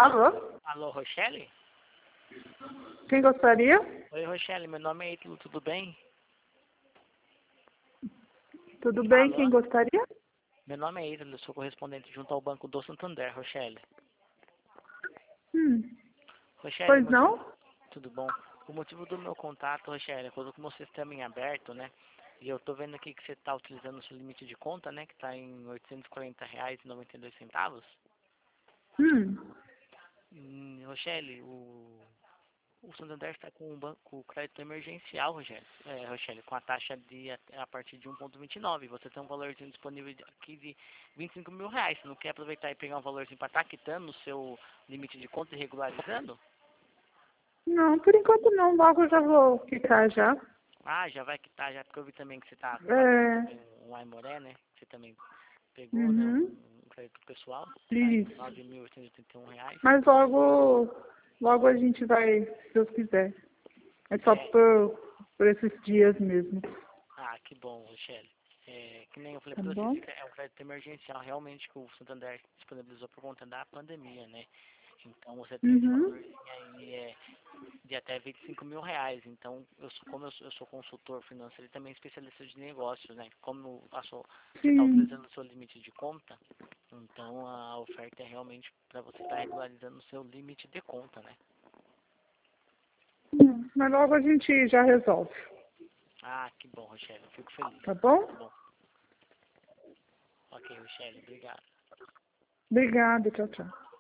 Alô? Alô, Rochelle? Quem gostaria? Oi, Rochelle, meu nome é Ítalo, tudo bem? Tudo bem, Alô? quem gostaria? Meu nome é Ítalo, eu sou correspondente junto ao Banco do Santander, Rochelle. Rochelle, Pois não? tudo bom? O motivo do meu contato, Rochelle, é quando o meu sistema em aberto, né? E eu tô vendo aqui que você tá utilizando o seu limite de conta, né? Que tá em R$ 840,92. Rochelle, o Santander está com o crédito emergencial, Rochelle, com a taxa a partir de 1,29. Você tem um valorzinho disponível aqui de R$ 25.000. Você não quer aproveitar e pegar um valorzinho para estar quitando o seu limite de conta e regularizando? Não, por enquanto não, logo eu já vou ficar já. Ah, já vai quitar, já, porque eu vi também que você está pagando É, também um Aimoré, né? Você também pegou, né? uhum, Um crédito pessoal, tá em isso. R$ 9.881. Mas logo a gente vai, se Deus quiser. É só É. por esses dias mesmo, Ah, que bom, Rochelle. Que nem eu falei tá pra você, bom? é um crédito emergencial realmente que o Santander disponibilizou por conta da pandemia, né? Então você tem esse Uhum, valorzinho aí de até R$ 25.000. Então, eu sou consultor financeiro e também especialista de negócios, né? Você está sim. utilizando o seu limite de conta, então a oferta é realmente para você estar regularizando o seu limite de conta, né? Mas logo a gente já resolve, Ah, que bom, Rochelle, eu fico feliz. tá bom? Tá bom. Ok, Rochelle, obrigado. Obrigada, tchau, tchau.